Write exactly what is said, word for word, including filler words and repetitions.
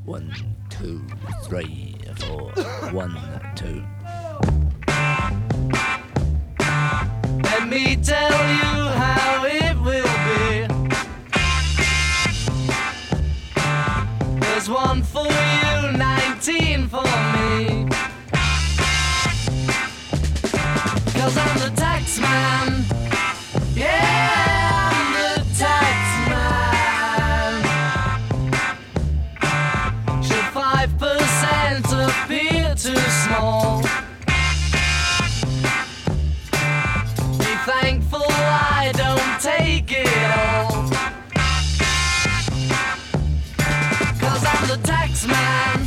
One, two, three, four. One, two. Let me tell you how it will be. There's one for you, nineteen for me. 'Cause I'm the tax man. Yeah, I'm the tax man. Should five percent appear too small? Be thankful I don't take it all. 'Cause I'm the tax man.